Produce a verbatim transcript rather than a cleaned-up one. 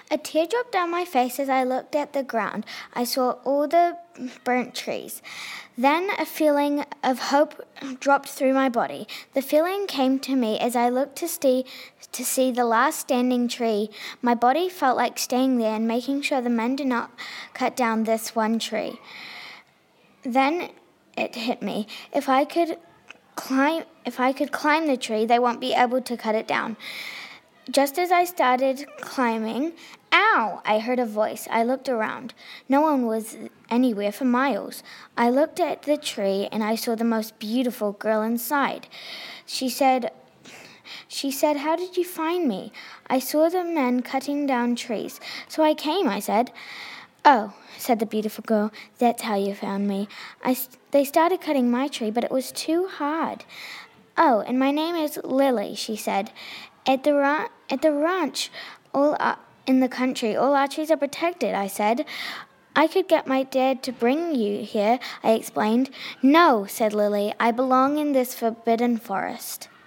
A tear dropped down my face as I looked at the ground. I saw all the burnt trees. Then a feeling of hope dropped through my body. The feeling came to me as I looked to see, to see the last standing tree. My body felt like staying there and making sure the men did not cut down this one tree. Then it hit me. If I could climb, if I could climb the tree, they won't be able to cut it down. Just as I started climbing, ow! I heard a voice. I looked around. No one was anywhere for miles. I looked at the tree and I saw the most beautiful girl inside. She said, she said, "How did you find me?" I saw the men cutting down trees, so I came, I said. "Oh," said the beautiful girl, "that's how you found me. I, they started cutting my tree, but it was too hard." "Oh, and my name is Lily," she said. At the ra- at the ranch, all uh, in the country, all our trees are protected," I said. "I could get my dad to bring you here," I explained. "No," said Lily, "I belong in this forbidden forest."